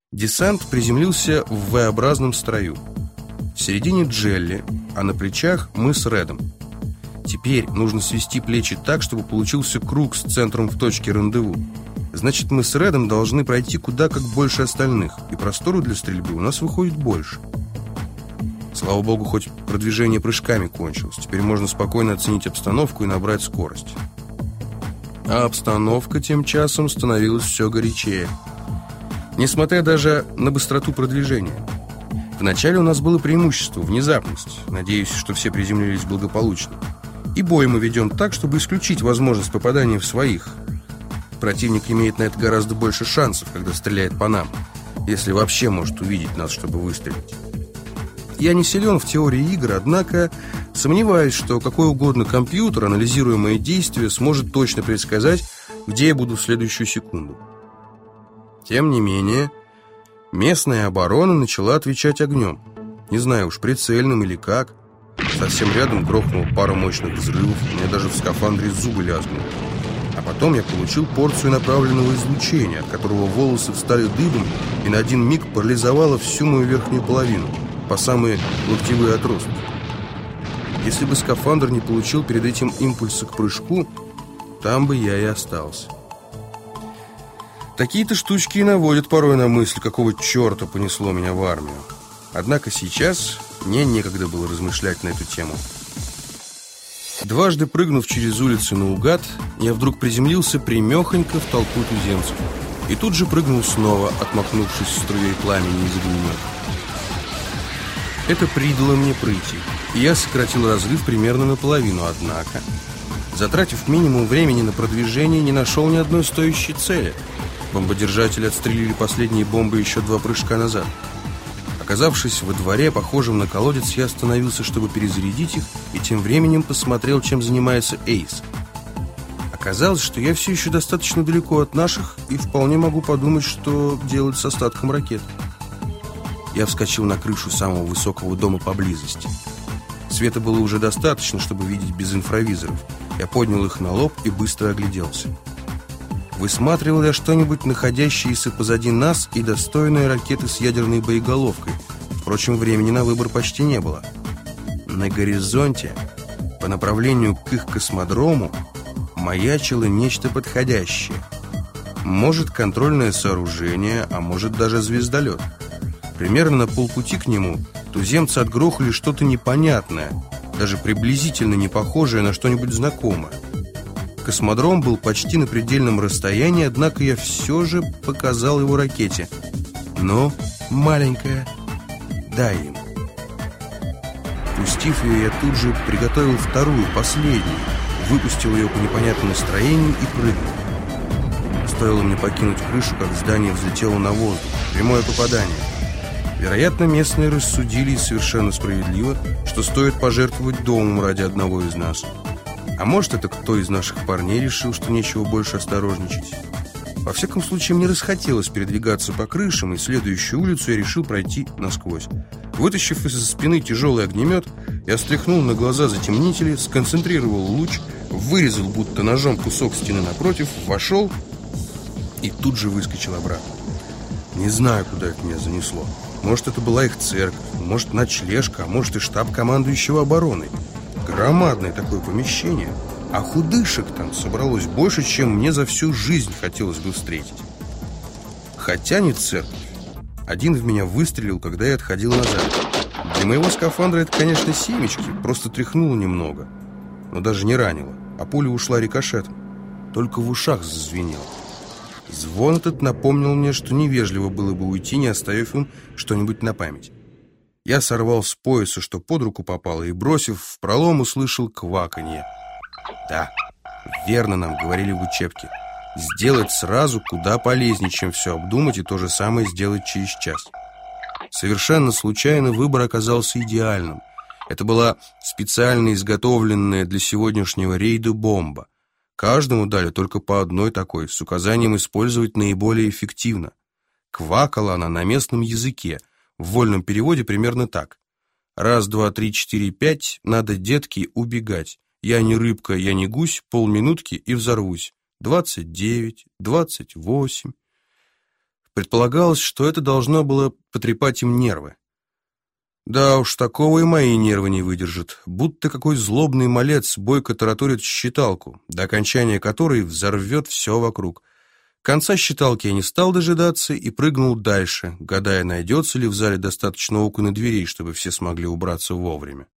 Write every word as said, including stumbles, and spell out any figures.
Десант приземлился в V-образном строю. В середине Джелли, а на плечах мы с Редом. Теперь нужно свести плечи так, чтобы получился круг с центром в точке рандеву. Значит, мы с Редом должны пройти куда как больше остальных, и простору для стрельбы у нас выходит больше. Слава богу, хоть продвижение прыжками кончилось. Теперь можно спокойно оценить обстановку и набрать скорость. А обстановка тем часом становилась все горячее. Несмотря даже на быстроту продвижения. Вначале у нас было преимущество, внезапность. Надеюсь, что все приземлились благополучно. И бой мы ведем так, чтобы исключить возможность попадания в своих. Противник имеет на это гораздо больше шансов, когда стреляет по нам, если вообще может увидеть нас, чтобы выстрелить. Я не силен в теории игр, однако сомневаюсь, что какой угодно компьютер, анализируя мои действия, сможет точно предсказать, где я буду в следующую секунду. Тем не менее, местная оборона начала отвечать огнем. Не знаю уж, прицельным или как. Совсем рядом грохнула пара мощных взрывов, у меня даже в скафандре зубы лязгнули. А потом я получил порцию направленного излучения, от которого волосы встали дыбом и на один миг парализовало всю мою верхнюю половину, по самые локтевые отростки. Если бы скафандр не получил перед этим импульса к прыжку, там бы я и остался. Такие-то штучки и наводят порой на мысль, какого черта понесло меня в армию. Однако сейчас мне некогда было размышлять на эту тему. Дважды прыгнув через улицу наугад, я вдруг приземлился прямехонько в толпу туземцев. И тут же прыгнул снова, отмахнувшись струей пламени из огнемета. Это придало мне прыти, и я сократил разрыв примерно наполовину, однако, затратив минимум времени на продвижение, не нашел ни одной стоящей цели. Бомбодержатели отстрелили последние бомбы еще два прыжка назад. Оказавшись во дворе, похожем на колодец, я остановился, чтобы перезарядить их, и тем временем посмотрел, чем занимается Эйс. Оказалось, что я все еще достаточно далеко от наших, и вполне могу подумать, что делать с остатком ракет. Я вскочил на крышу самого высокого дома поблизости. Света было уже достаточно, чтобы видеть без инфравизоров. Я поднял их на лоб и быстро огляделся. Высматривал я что-нибудь, находящееся позади нас, и достойные ракеты с ядерной боеголовкой. Впрочем, времени на выбор почти не было. На горизонте, по направлению к их космодрому, маячило нечто подходящее. Может, контрольное сооружение, а может, даже звездолет. Примерно на полпути к нему туземцы отгрохали что-то непонятное, даже приблизительно не похожее на что-нибудь знакомое. Космодром был почти на предельном расстоянии, однако я все же показал его ракете. Но маленькая, дай им. Пустив ее, я тут же приготовил вторую, последнюю, выпустил ее по непонятному настроению и прыгнул. Стоило мне покинуть крышу, как здание взлетело на воздух. Прямое попадание. Вероятно, местные рассудили, и совершенно справедливо, что стоит пожертвовать домом ради одного из нас. А может, это кто из наших парней решил, что нечего больше осторожничать. Во всяком случае, мне расхотелось передвигаться по крышам, и следующую улицу я решил пройти насквозь. Вытащив из-за спины тяжелый огнемет, я стряхнул на глаза затемнители, сконцентрировал луч, вырезал будто ножом кусок стены напротив, вошел и тут же выскочил обратно. Не знаю, куда это меня занесло. Может, это была их церковь, может, ночлежка, а может, и штаб командующего обороной. Громадное такое помещение, а худышек там собралось больше, чем мне за всю жизнь хотелось бы встретить. Хотя не церковь. Один в меня выстрелил, когда я отходил назад. Для моего скафандра это, конечно, семечки, просто тряхнуло немного, но даже не ранило, а пуля ушла рикошетом. Только в ушах зазвенело. Звон этот напомнил мне, что невежливо было бы уйти, не оставив им что-нибудь на память. Я сорвал с пояса, что под руку попало, и, бросив в пролом, услышал кваканье. Да, верно нам говорили в учебке. Сделать сразу куда полезнее, чем все обдумать, и то же самое сделать через час. Совершенно случайно выбор оказался идеальным. Это была специально изготовленная для сегодняшнего рейда бомба. Каждому дали только по одной такой, с указанием использовать наиболее эффективно. Квакала она на местном языке. В вольном переводе примерно так. Раз, два, три, четыре, пять, надо, детки, убегать. Я не рыбка, я не гусь, полминутки и взорвусь. Двадцать девять, двадцать восемь. Предполагалось, что это должно было потрепать им нервы. Да уж, такого и мои нервы не выдержат. Будто какой злобный малец бойко тараторит считалку, до окончания которой взорвет все вокруг. Конца считалки я не стал дожидаться и прыгнул дальше, гадая, найдется ли в зале достаточно окон и дверей, чтобы все смогли убраться вовремя.